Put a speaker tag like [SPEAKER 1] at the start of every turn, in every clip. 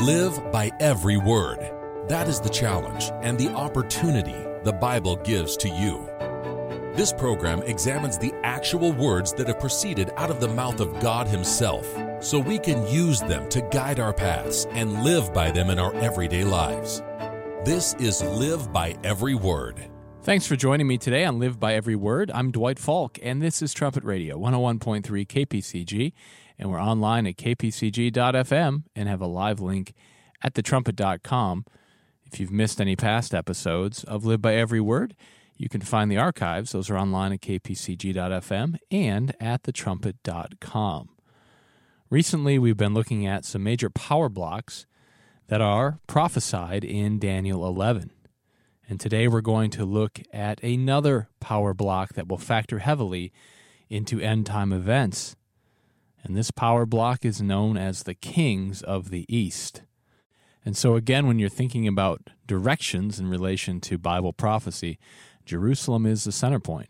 [SPEAKER 1] Live by every word. That is the challenge and the opportunity the Bible gives to you. This program examines the actual words that have proceeded out of the mouth of God Himself, so we can use them to guide our paths and live by them in our everyday lives. This is Live by Every Word.
[SPEAKER 2] Thanks for joining me today on Live by Every Word. I'm Dwight Falk, and this is Trumpet Radio, 101.3 KPCG, and we're online at kpcg.fm and have a live link at thetrumpet.com. If you've missed any past episodes of Live by Every Word, you can find the archives. Those are online at kpcg.fm and at thetrumpet.com. Recently, we've been looking at some major power blocks that are prophesied in Daniel 11. And today we're going to look at another power block that will factor heavily into end-time events. And this power block is known as the Kings of the East. And so again, when you're thinking about directions in relation to Bible prophecy, Jerusalem is the center point.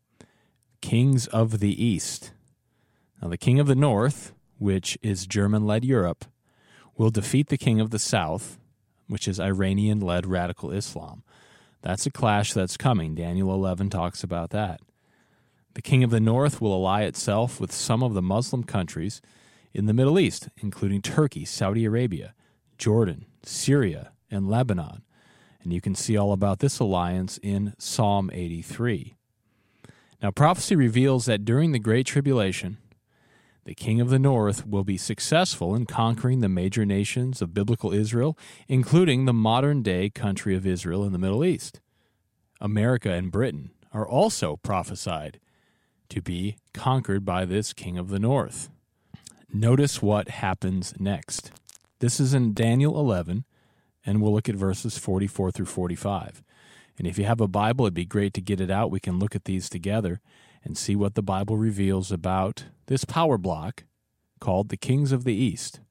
[SPEAKER 2] Kings of the East. Now the king of the north, which is German-led Europe, will defeat the king of the south, which is Iranian-led radical Islam. That's a clash that's coming. Daniel 11 talks about that. The king of the north will ally itself with some of the Muslim countries in the Middle East, including Turkey, Saudi Arabia, Jordan, Syria, and Lebanon. And you can see all about this alliance in Psalm 83. Now, prophecy reveals that during the Great Tribulation, the king of the north will be successful in conquering the major nations of biblical Israel, including the modern-day country of Israel in the Middle East. America and Britain are also prophesied to be conquered by this king of the north. Notice what happens next. This is in Daniel 11, and we'll look at verses 44 through 45. And if you have a Bible, it'd be great to get it out. We can look at these together and see what the Bible reveals about this power block called the Kings of the East.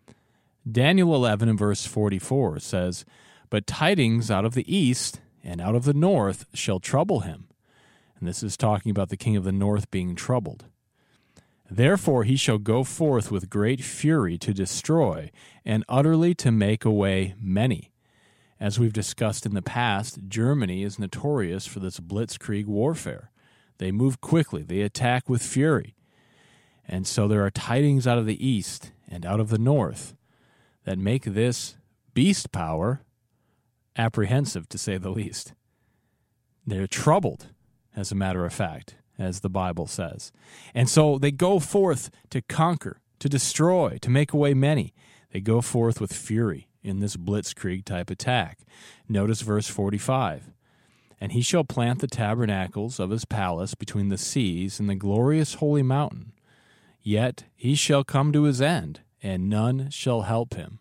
[SPEAKER 2] Daniel 11 and verse 44 says, "But tidings out of the east and out of the north shall trouble him." And this is talking about the king of the north being troubled. "Therefore he shall go forth with great fury to destroy and utterly to make away many." As we've discussed in the past, Germany is notorious for this blitzkrieg warfare. They move quickly, they attack with fury. And so there are tidings out of the east and out of the north that make this beast power apprehensive, to say the least. They're troubled, as a matter of fact, as the Bible says. And so they go forth to conquer, to destroy, to make away many. They go forth with fury in this blitzkrieg type attack. Notice verse 45. "And he shall plant the tabernacles of his palace between the seas and the glorious holy mountain. Yet he shall come to his end, and none shall help him."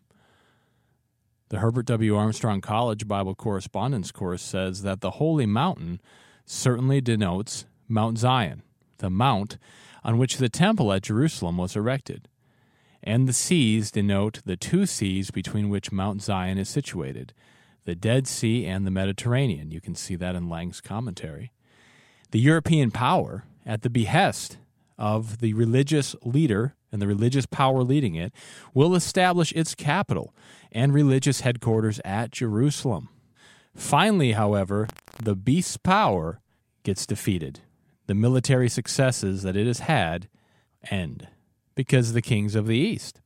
[SPEAKER 2] The Herbert W. Armstrong College Bible Correspondence Course says that the holy mountain certainly denotes Mount Zion, the mount on which the temple at Jerusalem was erected. And the seas denote the two seas between which Mount Zion is situated, the Dead Sea and the Mediterranean. You can see that in Lang's commentary. The European power, at the behest of the religious leader and the religious power leading it, will establish its capital and religious headquarters at Jerusalem. Finally, however, the beast's power gets defeated. The military successes that it has had end because of the kings of the east.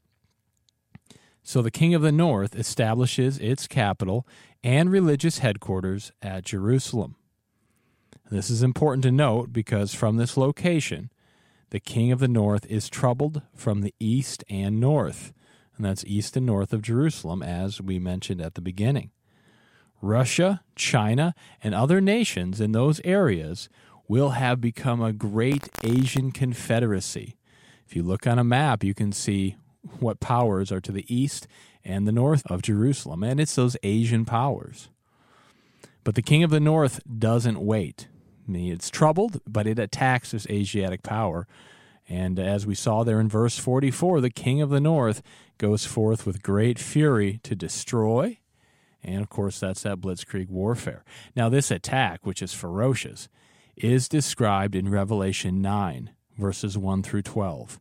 [SPEAKER 2] So the king of the north establishes its capital and religious headquarters at Jerusalem. This is important to note because from this location, the king of the north is troubled from the east and north, and that's east and north of Jerusalem, as we mentioned at the beginning. Russia, China, and other nations in those areas will have become a great Asian confederacy. If you look on a map, you can see what powers are to the east and the north of Jerusalem, and it's those Asian powers. But the king of the north doesn't wait. I mean, it's troubled, but it attacks this Asiatic power. And as we saw there in verse 44, the king of the north goes forth with great fury to destroy. And, of course, that's that blitzkrieg warfare. Now, this attack, which is ferocious, is described in Revelation 9, verses 1 through 12.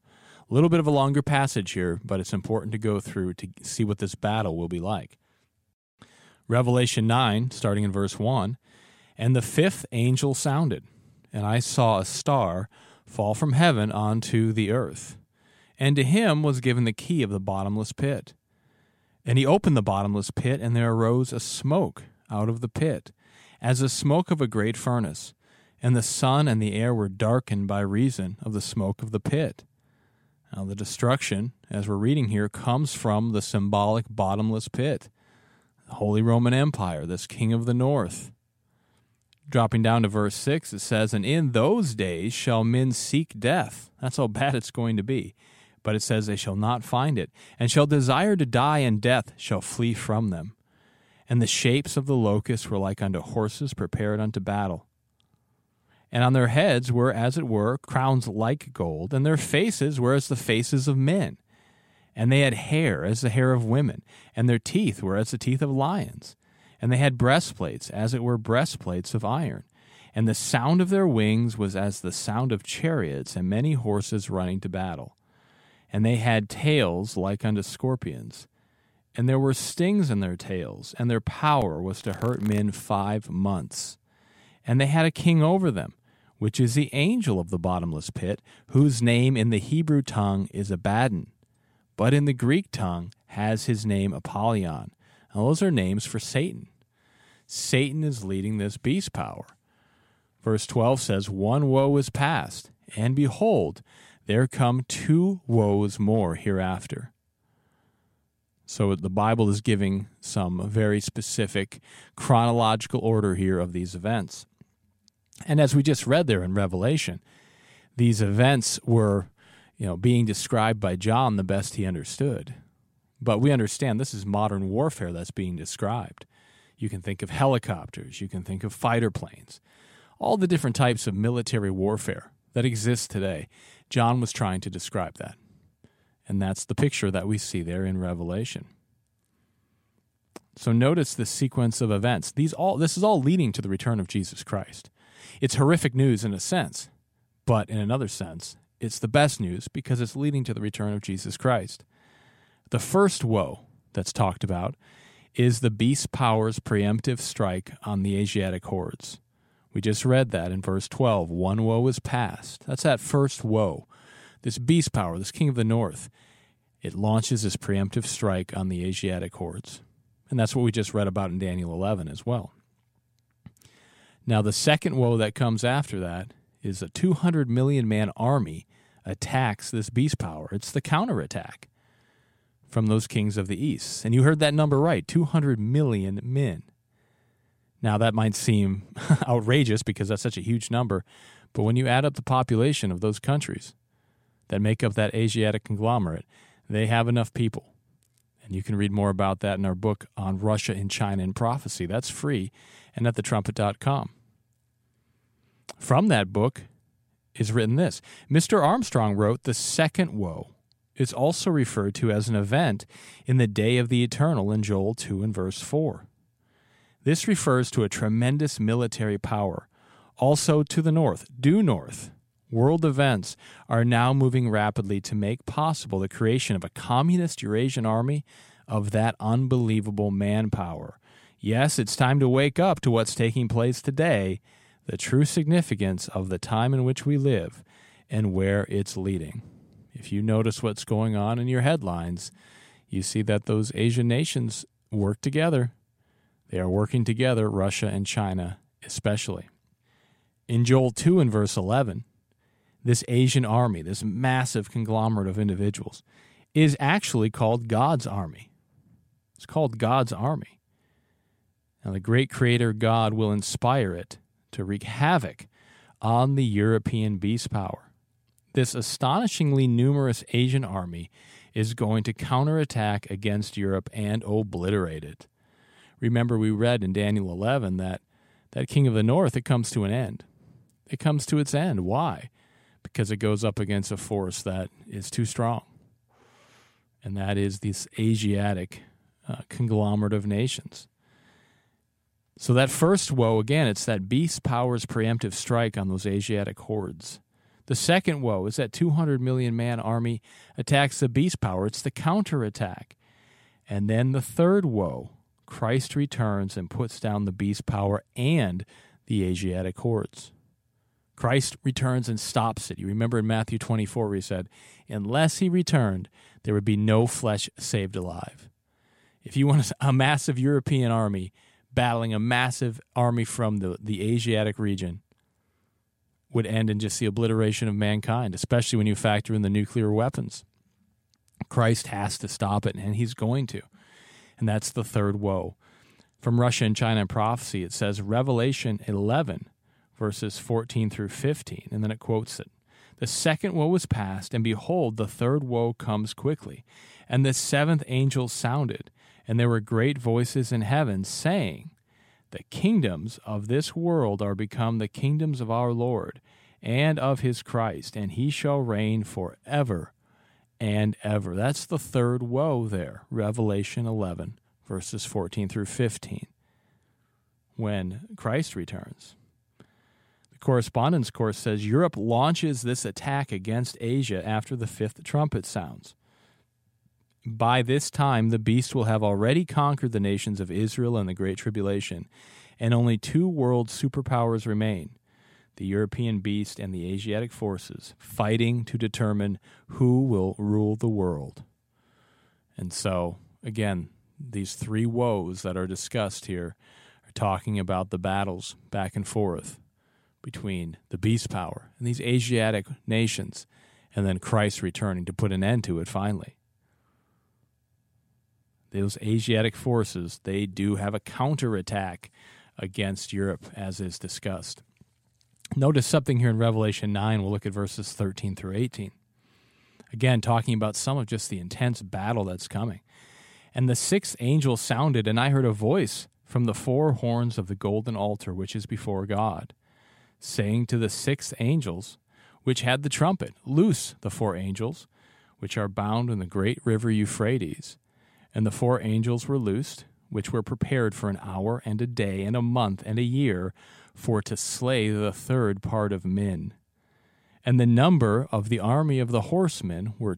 [SPEAKER 2] A little bit of a longer passage here, but it's important to go through to see what this battle will be like. Revelation 9, starting in verse 1, "And the fifth angel sounded, and I saw a star fall from heaven onto the earth. And to him was given the key of the bottomless pit. And he opened the bottomless pit, and there arose a smoke out of the pit, as the smoke of a great furnace. And the sun and the air were darkened by reason of the smoke of the pit." Now the destruction, as we're reading here, comes from the symbolic bottomless pit, the Holy Roman Empire, this king of the north. Dropping down to verse 6, it says, "And in those days shall men seek death." That's how bad it's going to be. But it says, "They shall not find it, and shall desire to die, and death shall flee from them. And the shapes of the locusts were like unto horses prepared unto battle. And on their heads were, as it were, crowns like gold, and their faces were as the faces of men. And they had hair as the hair of women, and their teeth were as the teeth of lions. And they had breastplates, as it were breastplates of iron. And the sound of their wings was as the sound of chariots, and many horses running to battle. And they had tails like unto scorpions, and there were stings in their tails, and their power was to hurt men 5 months. And they had a king over them, which is the angel of the bottomless pit, whose name in the Hebrew tongue is Abaddon, but in the Greek tongue has his name Apollyon. Now, those are names for Satan. Satan is leading this beast power. Verse 12 says, "One woe is past, and behold, there come 2 woes more hereafter." So the Bible is giving some very specific chronological order here of these events. And as we just read there in Revelation, these events were, being described by John the best he understood. But we understand this is modern warfare that's being described. You can think of helicopters, you can think of fighter planes, all the different types of military warfare that exist today. John was trying to describe that. And that's the picture that we see there in Revelation. So notice the sequence of events. This is all leading to the return of Jesus Christ. It's horrific news in a sense, but in another sense, it's the best news because it's leading to the return of Jesus Christ. The first woe that's talked about is the beast power's preemptive strike on the Asiatic hordes. We just read that in verse 12. One woe is past. That's that first woe. This beast power, this king of the north, it launches this preemptive strike on the Asiatic hordes. And that's what we just read about in Daniel 11 as well. Now, the second woe that comes after that is a 200 million man army attacks this beast power. It's the counterattack from those kings of the east. And you heard that number right, 200 million men. Now, that might seem outrageous because that's such a huge number, but when you add up the population of those countries that make up that Asiatic conglomerate, they have enough people. And you can read more about that in our book on Russia and China and prophecy. That's free and at thetrumpet.com. From that book is written this. Mr. Armstrong wrote, "The second woe is also referred to as an event in the day of the eternal in Joel 2 and verse 4. This refers to a tremendous military power. Also to the north, due north, world events are now moving rapidly to make possible the creation of a communist Eurasian army of that unbelievable manpower. Yes, it's time to wake up to what's taking place today, the true significance of the time in which we live, and where it's leading." If you notice what's going on in your headlines, you see that those Asian nations work together. They are working together, Russia and China especially. In Joel 2 and verse 11, this Asian army, this massive conglomerate of individuals, is actually called God's army. It's called God's army. Now, the great creator God will inspire it to wreak havoc on the European beast power. This astonishingly numerous Asian army is going to counterattack against Europe and obliterate it. Remember, we read in Daniel 11 that king of the north, it comes to an end. It comes to its end. Why? Because it goes up against a force that is too strong. And that is this Asiatic conglomerate of nations. So that first woe, again, it's that beast power's preemptive strike on those Asiatic hordes. The second woe is that 200 million man army attacks the beast power. It's the counterattack. And then the third woe, Christ returns and puts down the beast power and the Asiatic hordes. Christ returns and stops it. You remember in Matthew 24 where he said, unless he returned, there would be no flesh saved alive. If you want a massive European army battling a massive army from the Asiatic region, would end in just the obliteration of mankind, especially when you factor in the nuclear weapons. Christ has to stop it, and he's going to. And that's the third woe. From Russia and China and Prophecy, it says Revelation 11, verses 14 through 15, and then it quotes it. The second woe was past, and behold, the third woe comes quickly. And the seventh angel sounded, and there were great voices in heaven, saying, the kingdoms of this world are become the kingdoms of our Lord and of his Christ, and he shall reign forever and ever. That's the third woe there, Revelation 11, verses 14 through 15, when Christ returns. The correspondence course says Europe launches this attack against Asia after the fifth trumpet sounds. By this time, the beast will have already conquered the nations of Israel in the Great Tribulation, and only two world superpowers remain, the European beast and the Asiatic forces, fighting to determine who will rule the world. And so, again, these three woes that are discussed here are talking about the battles back and forth between the beast power and these Asiatic nations, and then Christ returning to put an end to it finally. Those Asiatic forces, they do have a counterattack against Europe, as is discussed. Notice something here in Revelation 9. We'll look at verses 13 through 18. Again, talking about some of just the intense battle that's coming. And the sixth angel sounded, and I heard a voice from the four horns of the golden altar which is before God, saying to the six angels which had the trumpet, loose the four angels which are bound in the great river Euphrates. And the four angels were loosed, which were prepared for an hour and a day and a month and a year, for to slay the third part of men. And the number of the army of the horsemen were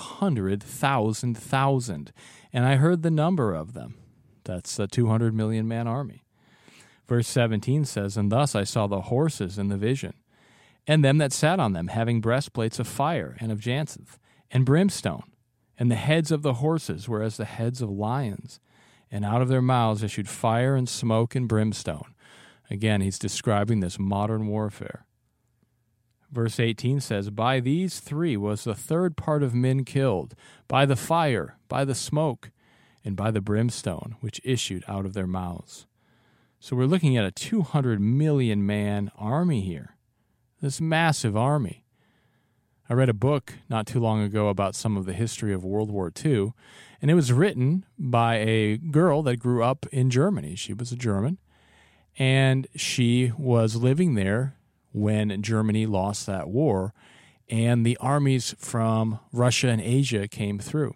[SPEAKER 2] 200,000. And I heard the number of them. That's the 200 million man army. Verse 17 says, and thus I saw the horses in the vision, and them that sat on them, having breastplates of fire and of jacinth and brimstone. And the heads of the horses were as the heads of lions, and out of their mouths issued fire and smoke and brimstone. Again, he's describing this modern warfare. Verse 18 says, by these three was the third part of men killed, by the fire, by the smoke, and by the brimstone, which issued out of their mouths. So we're looking at a 200 million man army here, this massive army. I read a book not too long ago about some of the history of World War II, and it was written by a girl that grew up in Germany. She was a German, and she was living there when Germany lost that war, and the armies from Russia and Asia came through.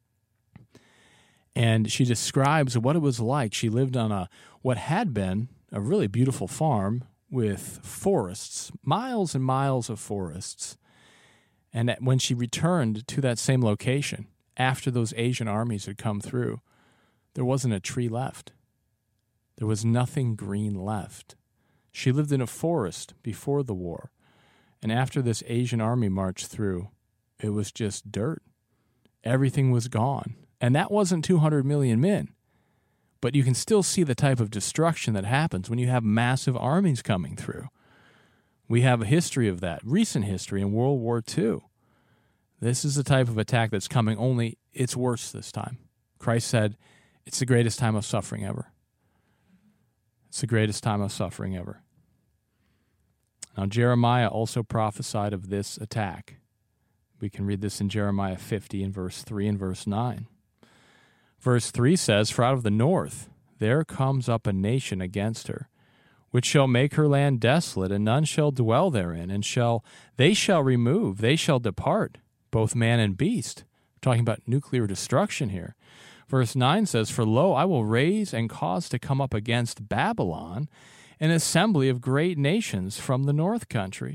[SPEAKER 2] And she describes what it was like. She lived on what had been a really beautiful farm with forests, miles and miles of forests. And when she returned to that same location, after those Asian armies had come through, there wasn't a tree left. There was nothing green left. She lived in a forest before the war. And after this Asian army marched through, it was just dirt. Everything was gone. And that wasn't 200 million men. But you can still see the type of destruction that happens when you have massive armies coming through. We have a history of that, recent history in World War II. This is the type of attack that's coming, only it's worse this time. Christ said, it's the greatest time of suffering ever. It's the greatest time of suffering ever. Now, Jeremiah also prophesied of this attack. We can read this in Jeremiah 50 in verse 3 and verse 9. Verse 3 says, for out of the north there comes up a nation against her, which shall make her land desolate, and none shall dwell therein, and they shall remove, they shall depart, both man and beast. We're talking about nuclear destruction here. Verse 9 says, for lo, I will raise and cause to come up against Babylon an assembly of great nations from the north country,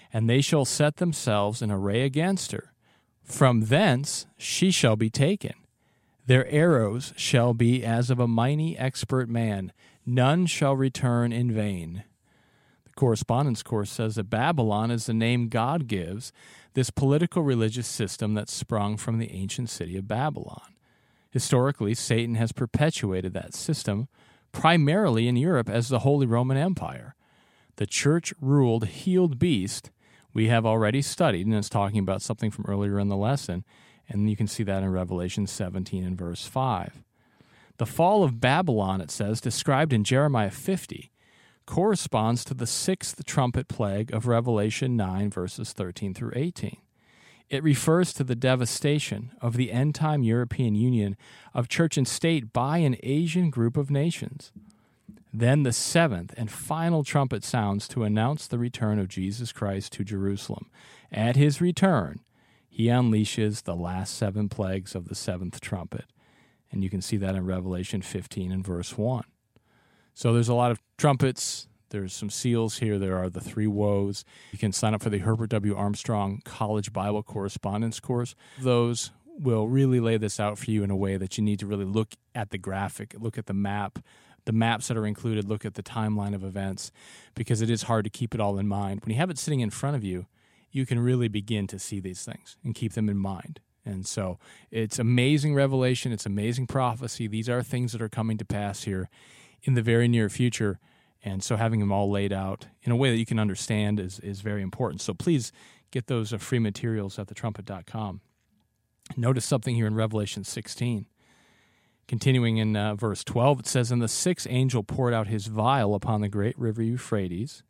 [SPEAKER 2] and they shall set themselves in array against her. From thence she shall be taken. Their arrows shall be as of a mighty expert man. None shall return in vain. The correspondence course says that Babylon is the name God gives this political religious system that sprung from the ancient city of Babylon. Historically, Satan has perpetuated that system, primarily in Europe as the Holy Roman Empire. The church-ruled healed beast we have already studied, and it's talking about something from earlier in the lesson, and you can see that in Revelation 17 and verse 5. The fall of Babylon, it says, described in Jeremiah 50, corresponds to the sixth trumpet plague of Revelation 9, verses 13 through 18. It refers to the devastation of the end-time European union of church and state by an Asian group of nations. Then the seventh and final trumpet sounds to announce the return of Jesus Christ to Jerusalem. At his return, he unleashes the last seven plagues of the seventh trumpet. And you can see that in Revelation 15 and verse 1. So there's a lot of trumpets. There's some seals here. There are the three woes. You can sign up for the Herbert W. Armstrong College Bible Correspondence course. Those will really lay this out for you in a way that you need to really look at the graphic, look at the map, the maps that are included, look at the timeline of events, because it is hard to keep it all in mind. When you have it sitting in front of you, you can really begin to see these things and keep them in mind. And so it's amazing revelation. It's amazing prophecy. These are things that are coming to pass here in the very near future. And so having them all laid out in a way that you can understand is very important. So please get those free materials at thetrumpet.com. Notice something here in Revelation 16. Continuing in verse 12, it says, "And the sixth angel poured out his vial upon the great river Euphrates,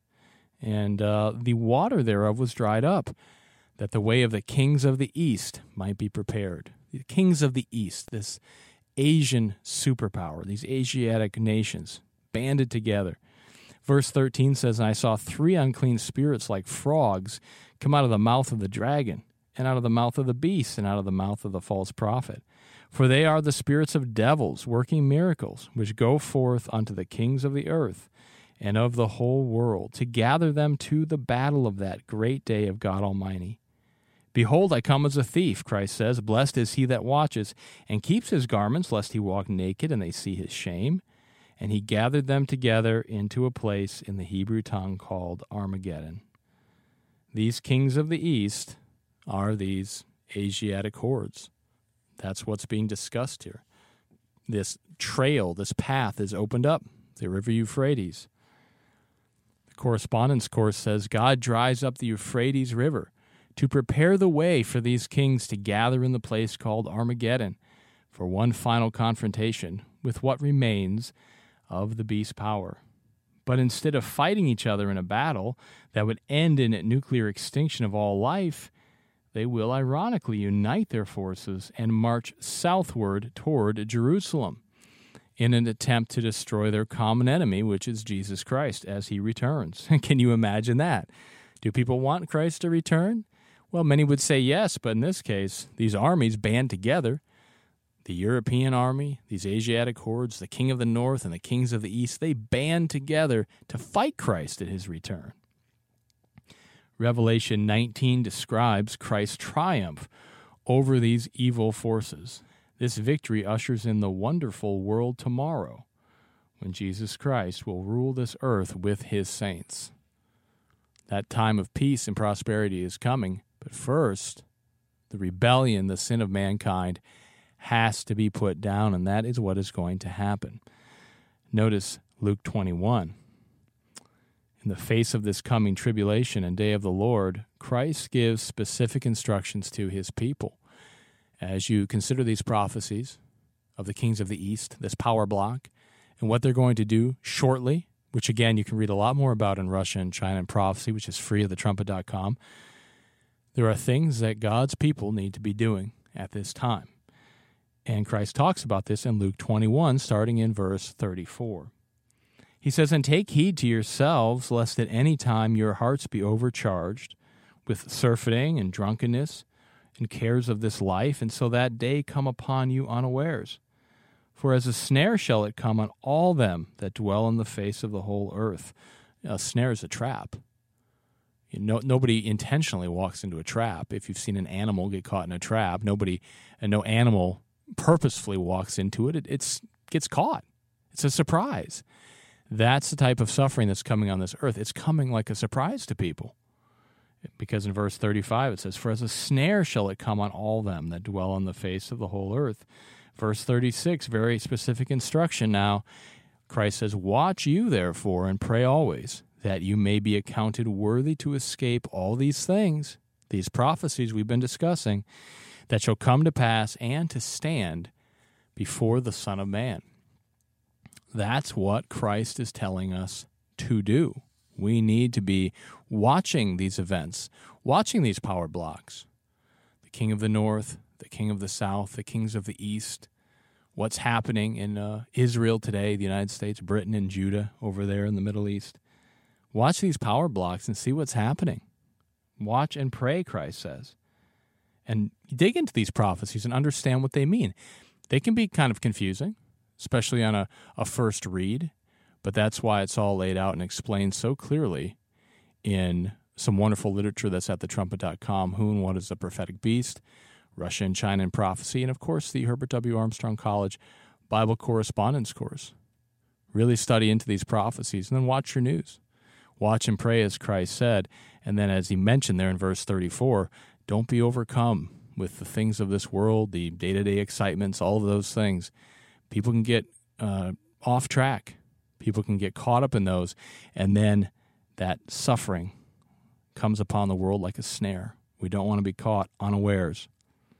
[SPEAKER 2] and the water thereof was dried up, that the way of the kings of the east might be prepared." The kings of the east, this Asian superpower, these Asiatic nations, banded together. Verse 13 says, "And I saw three unclean spirits like frogs come out of the mouth of the dragon, and out of the mouth of the beast, and out of the mouth of the false prophet. For they are the spirits of devils, working miracles, which go forth unto the kings of the earth and of the whole world, to gather them to the battle of that great day of God Almighty. Behold, I come as a thief," Christ says. "Blessed is he that watches, and keeps his garments, lest he walk naked, and they see his shame. And he gathered them together into a place in the Hebrew tongue called Armageddon." These kings of the east are these Asiatic hordes. That's what's being discussed here. This trail, this path is opened up, the river Euphrates. The correspondence course says, "God dries up the Euphrates River to prepare the way for these kings to gather in the place called Armageddon for one final confrontation with what remains of the beast's power. But instead of fighting each other in a battle that would end in nuclear extinction of all life, they will ironically unite their forces and march southward toward Jerusalem in an attempt to destroy their common enemy, which is Jesus Christ, as he returns." Can you imagine that? Do people want Christ to return? Well, many would say yes, but in this case, these armies band together. The European army, these Asiatic hordes, the king of the north and the kings of the east, they band together to fight Christ at his return. Revelation 19 describes Christ's triumph over these evil forces. This victory ushers in the wonderful world tomorrow, when Jesus Christ will rule this earth with his saints. That time of peace and prosperity is coming, but first, the rebellion, the sin of mankind, has to be put down, and that is what is going to happen. Notice Luke 21. In the face of this coming tribulation and day of the Lord, Christ gives specific instructions to his people. As you consider these prophecies of the kings of the east, this power block, and what they're going to do shortly, which again you can read a lot more about in Russia and China and prophecy, which is free at thetrumpet.com, there are things that God's people need to be doing at this time. And Christ talks about this in Luke 21, starting in verse 34. He says, "And take heed to yourselves, lest at any time your hearts be overcharged with surfeiting and drunkenness and cares of this life, and so that day come upon you unawares. For as a snare shall it come on all them that dwell on the face of the whole earth." A snare is a trap. Nobody intentionally walks into a trap. If you've seen an animal get caught in a trap, no animal purposefully walks into it. It gets caught. It's a surprise. That's the type of suffering that's coming on this earth. It's coming like a surprise to people. Because in verse 35 it says, "For as a snare shall it come on all them that dwell on the face of the whole earth." Verse 36, very specific instruction now. Christ says, "Watch you therefore and pray always, that you may be accounted worthy to escape all these things," these prophecies we've been discussing, "that shall come to pass and to stand before the Son of Man." That's what Christ is telling us to do. We need to be watching these events, watching these power blocks. The king of the north, the king of the south, the kings of the east, what's happening in Israel today, the United States, Britain, and Judah over there in the Middle East. Watch these power blocks and see what's happening. Watch and pray, Christ says. And dig into these prophecies and understand what they mean. They can be kind of confusing, especially on a first read. But that's why it's all laid out and explained so clearly in some wonderful literature that's at thetrumpet.com. Who and What is the Prophetic Beast? Russia and China in Prophecy, and of course the Herbert W. Armstrong College Bible Correspondence Course. Really study into these prophecies and then watch your news. Watch and pray as Christ said. And then as he mentioned there in verse 34, don't be overcome with the things of this world, the day-to-day excitements, all of those things. People can get off track. People can get caught up in those, and then that suffering comes upon the world like a snare. We don't want to be caught unawares.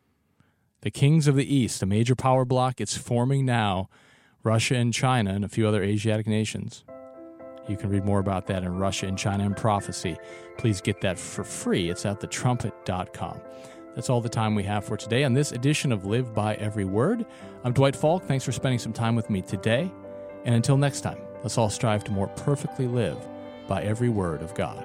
[SPEAKER 2] The kings of the East, a major power block, it's forming now. Russia and China and a few other Asiatic nations. You can read more about that in Russia and China in Prophecy. Please get that for free. It's at thetrumpet.com. That's all the time we have for today on this edition of Live by Every Word. I'm Dwight Falk. Thanks for spending some time with me today. And until next time, let's all strive to more perfectly live by every word of God.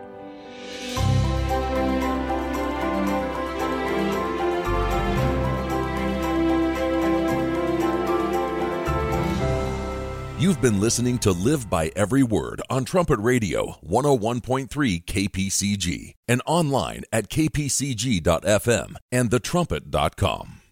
[SPEAKER 1] You've been listening to Live by Every Word on Trumpet Radio 101.3 KPCG and online at kpcg.fm and thetrumpet.com.